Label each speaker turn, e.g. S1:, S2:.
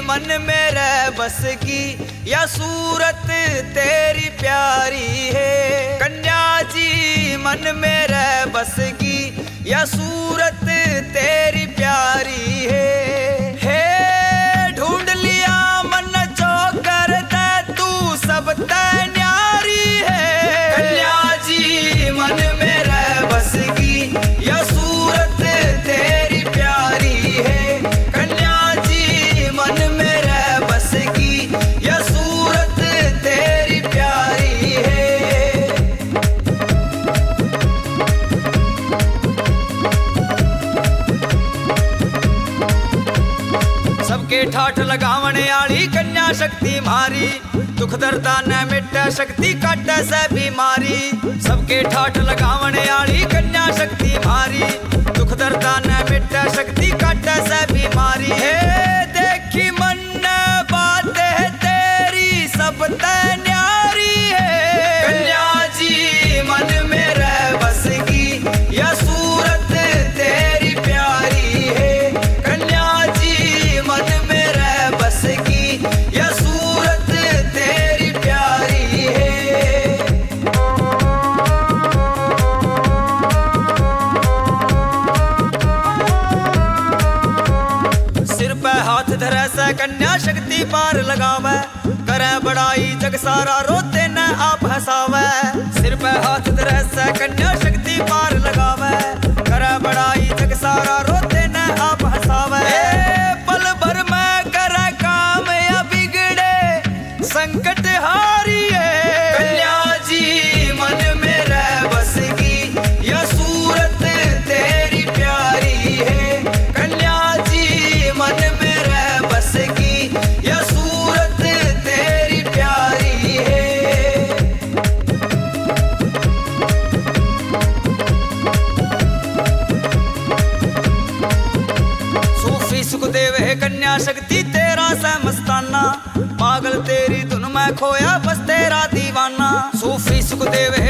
S1: मन मेरे बस की या सूरत तेरी प्यारी है। कन्या जी मन मेरे बस की या सूरत तेरी प्यारी है। ढूंढ लिया मन चौकर ते तू सब ते न्यारी है। कन्या जी मन मेरे बस की या सूरत तेरी प्यारी है। कन्या जी मन मेरे बस की या सूरत तेरी प्यारी है। सबके ठाठ लगावने आली कन्या शक्ति मारी। दुख दर्दा न मिटे शक्ति काटे से बीमारी। सबके ठाठ लगावने आली कन्या शक्ति मारी। दुख दर्दा न मिटे शक्ति काटे से बीमारी है। देखी मन बात है तेरी सब ते न्यारी है। कन्या जी मन मेरे बस की या सूरत तेरी प्यारी है। कन्या जी मन मेरे बस की या सूरत तेरी प्यारी है। सिर पे हाथ धरे से कन्या शक्ति पार लगावे। करे बड़ाई जग सारा रोते न आप हंसावे। सिर पे हाथ धरे से कन्या शक्ति पार लगावे। करे बड़ाई जग सारा रोते न आप हंसावे। पल भर में करे काम या बिगड़े संकट हारी है। कन्या जी मन मेरे बस की या सूरत तेरी प्यारी है। कन्या जी मन मेरे बस की या सूरत तेरी प्यारी है। सूफी सुखदेव है कन्या शक्ति तेरा सा मस्ताना। पागल तेरी धुन में खोया बस तेरा दीवाना। सूफी सुखदेव है